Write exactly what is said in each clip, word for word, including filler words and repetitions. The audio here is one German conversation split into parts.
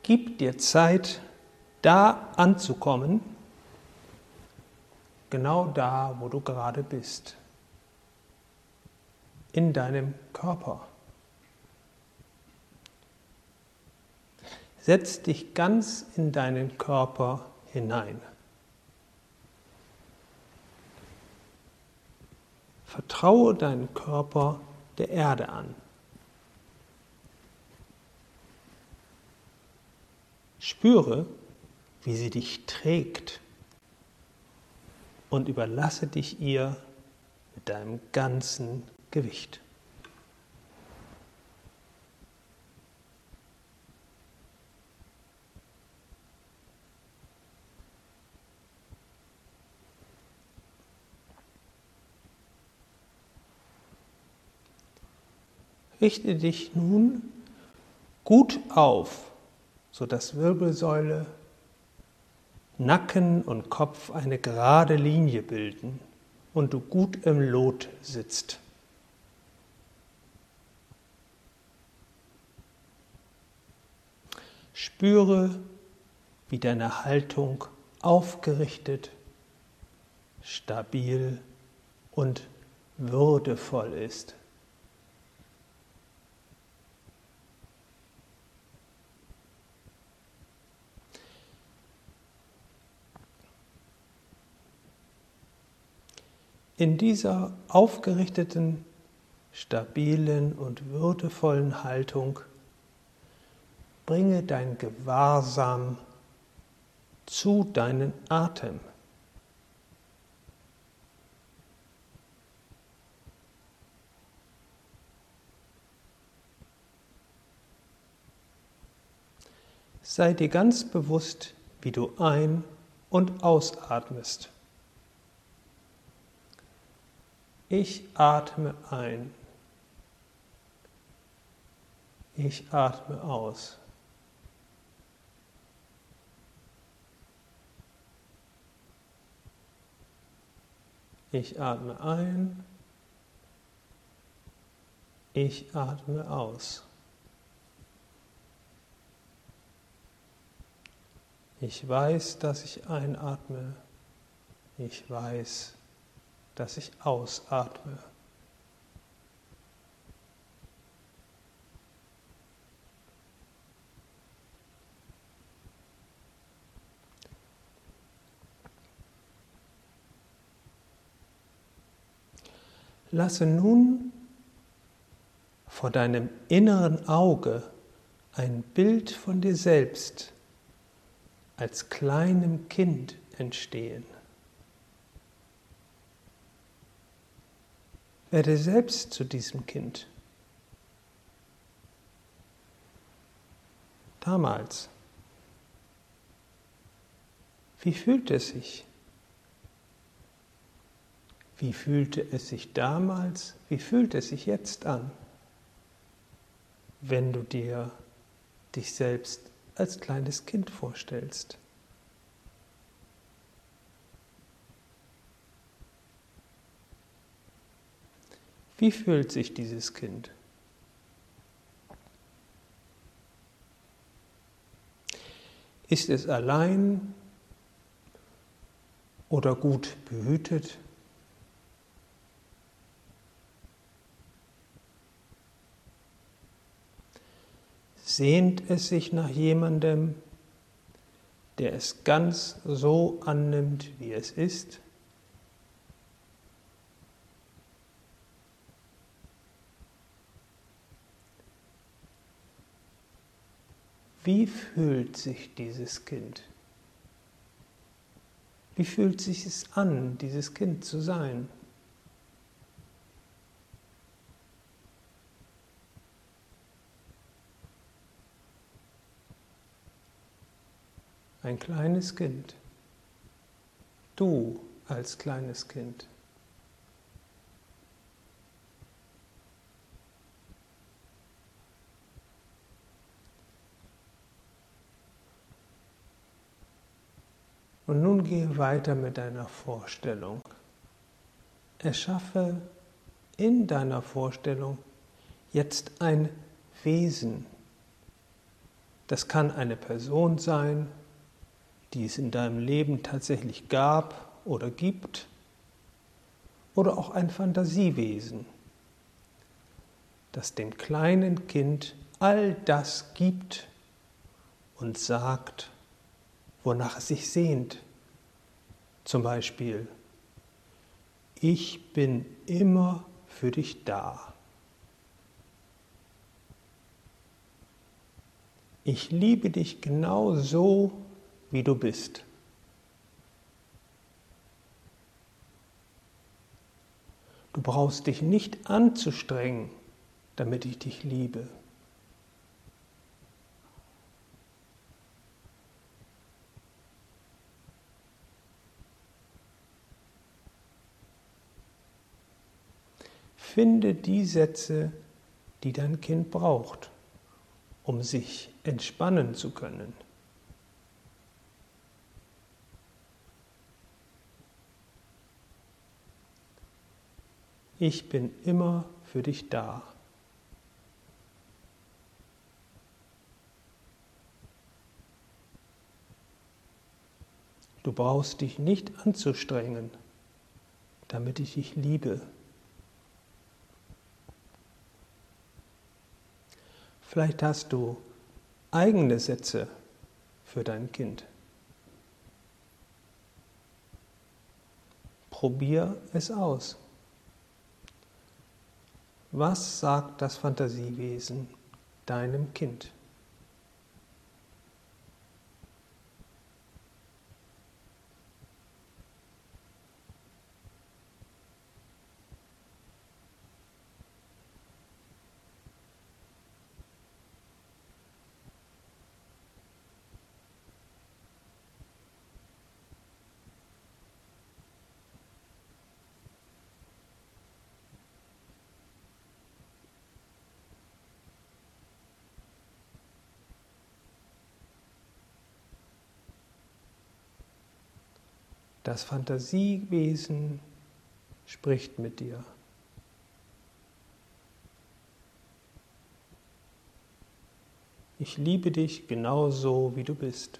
Gib dir Zeit, da anzukommen, genau da, wo du gerade bist, in deinem Körper. Setz dich ganz in deinen Körper hinein. Vertraue deinen Körper der Erde an. Spüre, wie sie dich trägt und überlasse dich ihr mit deinem ganzen Gewicht. Richte dich nun gut auf, sodass Wirbelsäule, Nacken und Kopf eine gerade Linie bilden und du gut im Lot sitzt. Spüre, wie deine Haltung aufgerichtet, stabil und würdevoll ist. In dieser aufgerichteten, stabilen und würdevollen Haltung bringe dein Gewahrsam zu deinem Atem. Sei dir ganz bewusst, wie du ein- und ausatmest. Ich atme ein. Ich atme aus. Ich atme ein. Ich atme aus. Ich weiß, dass ich einatme. Ich weiß, dass ich ausatme. Lasse nun vor deinem inneren Auge ein Bild von dir selbst als kleinem Kind entstehen. Werde selbst zu diesem Kind. Damals. Wie fühlte es sich? Wie fühlte es sich damals? Wie fühlt es sich jetzt an, wenn du dir dich selbst als kleines Kind vorstellst? Wie fühlt sich dieses Kind? Ist es allein oder gut behütet? Sehnt es sich nach jemandem, der es ganz so annimmt, wie es ist? Wie fühlt sich dieses Kind? Wie fühlt sich es an, dieses Kind zu sein? Ein kleines Kind. Du als kleines Kind. Und nun gehe weiter mit deiner Vorstellung. Erschaffe in deiner Vorstellung jetzt ein Wesen, Das kann eine Person sein, die es in deinem Leben tatsächlich gab oder gibt, oder auch ein Fantasiewesen, das dem kleinen Kind all das gibt und sagt, wonach es sich sehnt. Zum Beispiel, ich bin immer für dich da. Ich liebe dich genau so, wie du bist. Du brauchst dich nicht anzustrengen, damit ich dich liebe. Finde die Sätze, die dein Kind braucht, um sich entspannen zu können. Ich bin immer für dich da. Du brauchst dich nicht anzustrengen, damit ich dich liebe. Vielleicht hast du eigene Sätze für dein Kind. Probier es aus. Was sagt das Fantasiewesen deinem Kind? Das Fantasiewesen spricht mit dir. Ich liebe dich genauso, wie du bist.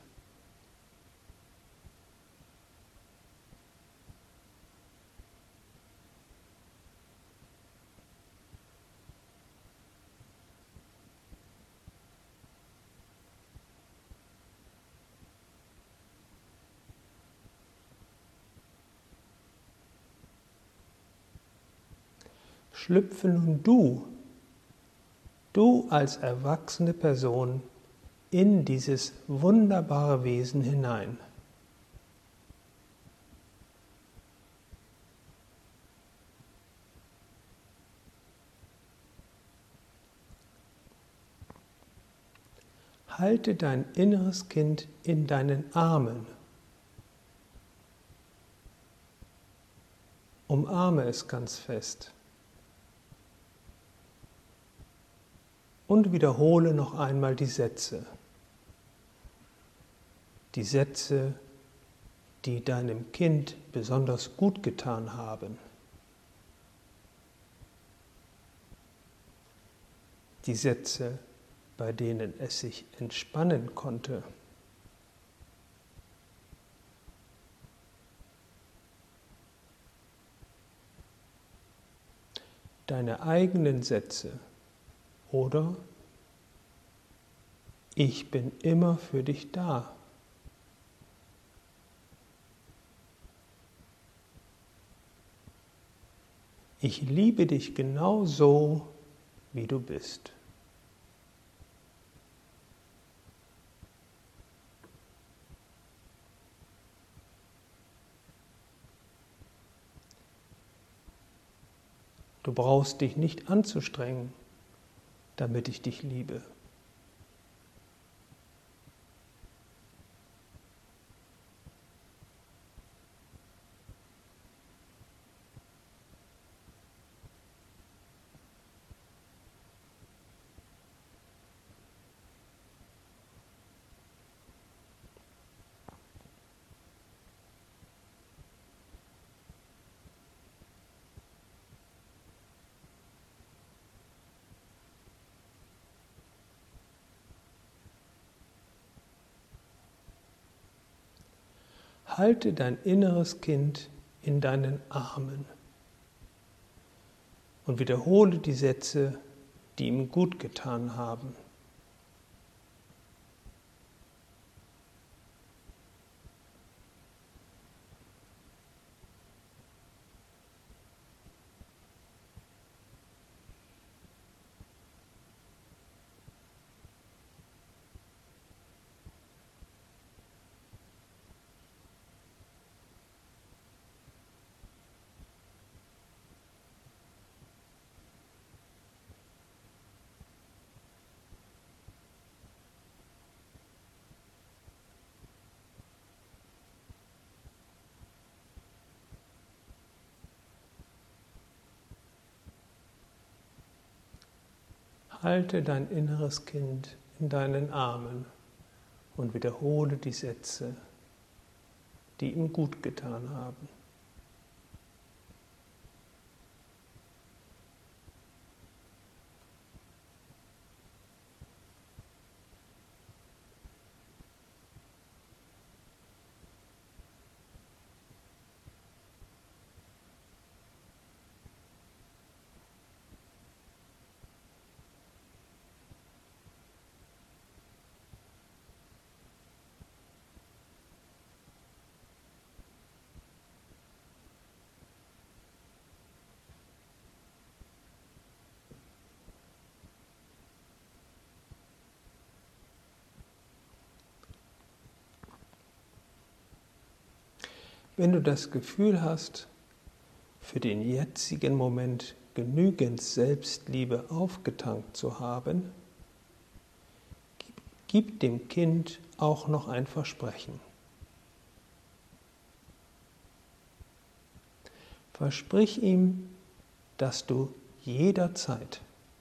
Schlüpfe nun du, du als erwachsene Person, in dieses wunderbare Wesen hinein. Halte dein inneres Kind in deinen Armen. Umarme es ganz fest. Und wiederhole noch einmal die Sätze. Die Sätze, die deinem Kind besonders gut getan haben. Die Sätze, bei denen es sich entspannen konnte. Deine eigenen Sätze. Oder ich bin immer für dich da. Ich liebe dich genau so, wie du bist. Du brauchst dich nicht anzustrengen, damit ich dich liebe. Halte dein inneres Kind in deinen Armen und wiederhole die Sätze, die ihm gut getan haben. Halte dein inneres Kind in deinen Armen und wiederhole die Sätze, die ihm gut getan haben. Wenn du das Gefühl hast, für den jetzigen Moment genügend Selbstliebe aufgetankt zu haben, gib, gib dem Kind auch noch ein Versprechen. Versprich ihm, dass du jederzeit,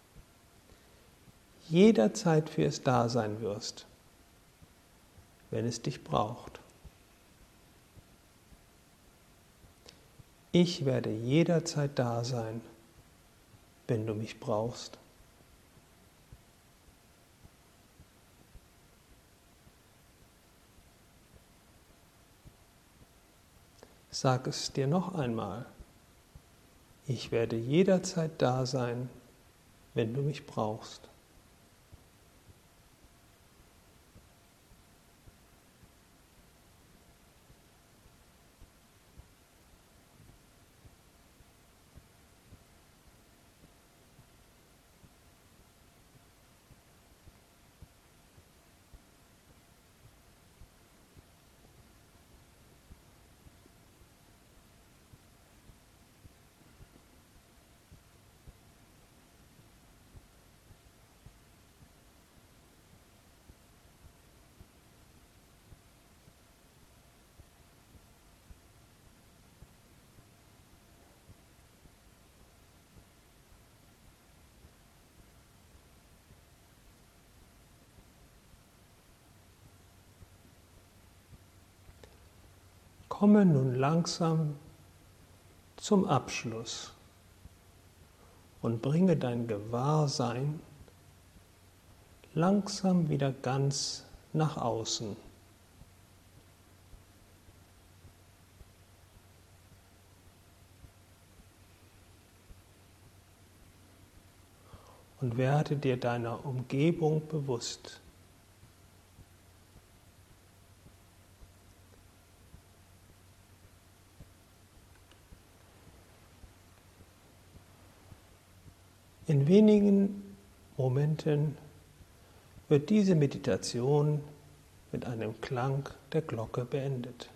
jederzeit für es da sein wirst, wenn es dich braucht. Ich werde jederzeit da sein, wenn du mich brauchst. Sag es dir noch einmal. Ich werde jederzeit da sein, wenn du mich brauchst. Komme nun langsam zum Abschluss und bringe dein Gewahrsein langsam wieder ganz nach außen. Und werde dir deiner Umgebung bewusst. In wenigen Momenten wird diese Meditation mit einem Klang der Glocke beendet.